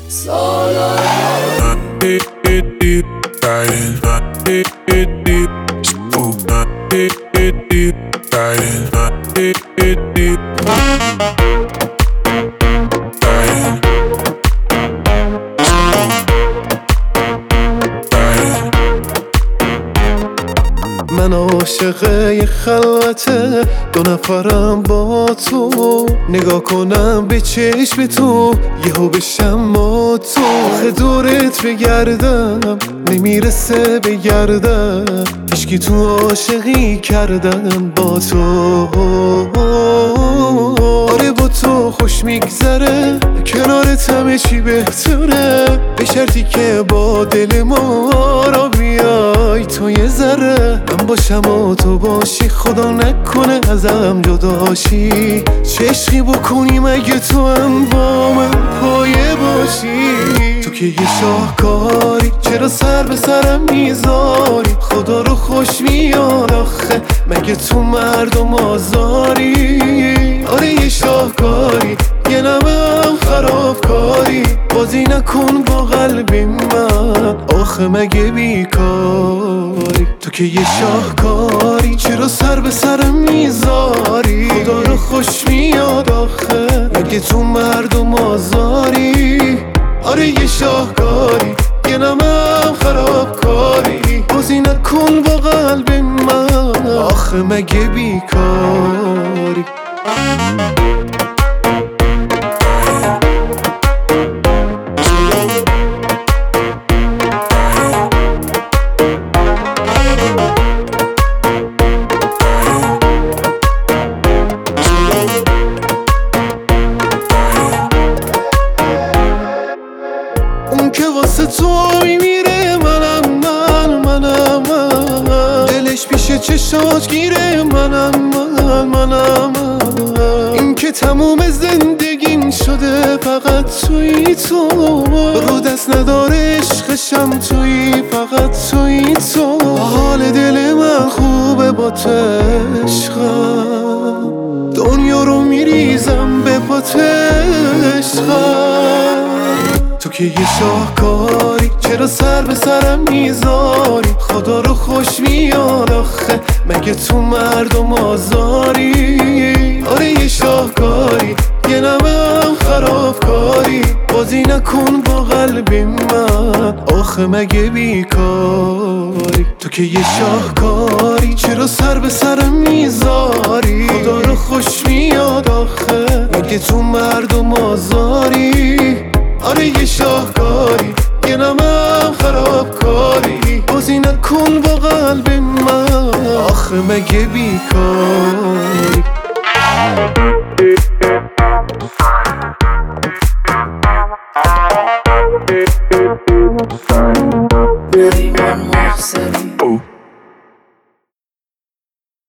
من عاشق یه خلوته، دو نفرم با تو، نگاه کنم به چشم تو یهو بشم ما تو. آخه دورت بگردم نمیرسه بگردم، هیچکی تو عاشقی کردم با تو. آره با تو خوش میگذره، کنارت همه چی بهتره، به شرطی که با دل ما را بیای تو یه ذره. من باشم و تو باشی، خدا نکنه ازم جداشی، چه عشقی بکنیم اگه تو هم با من پایه باشی. تو که یه شاهکاری، چرا سر به سرم میذاری، خدا رو خوش میاد آخه مگه تو مردم آزاری. آره یه شاهکاری، یه نمم خرابکاری، بازی نکن با قلب من آخه مگه بیکاری. تو که یه شاهکاری، چرا سر به سرم میذاری، خدا رو خوش میاد آخه مگه تو مردم آزاری. آره یه شاهکاری، یه نمم خرابکاری، بازی نکن با قلب من آخه مگه بیکاری. اون که واسه تو میمیره، منم دلش پیش چشاش گیره، منم این که تموم زندگیم شده فقط توی تو، رو دست نداره عشقشم توی فقط توی تو. حال دل من خوبه با تو عشقم، دنیا رو میریزم به پات عشقم. تو که یه شاهکاری، چرا سر به سرم میذاری، خدا رو خوش میاد آخه مگه تو مردم آزاری. آره یه شاهکاری، یه نمم خرابکاری، بازی نکن با قلب من آخه مگه بیکاری. تو که یه شاهکاری، چرا سر به سرم میذاری، خدا رو خوش میاد آخه مگه تو مردم آزاری. آره یه شاهکاری، یه نمم خرابکاری، بازی نکن با قلب من آخه مگه بیکاری. Everyone walks in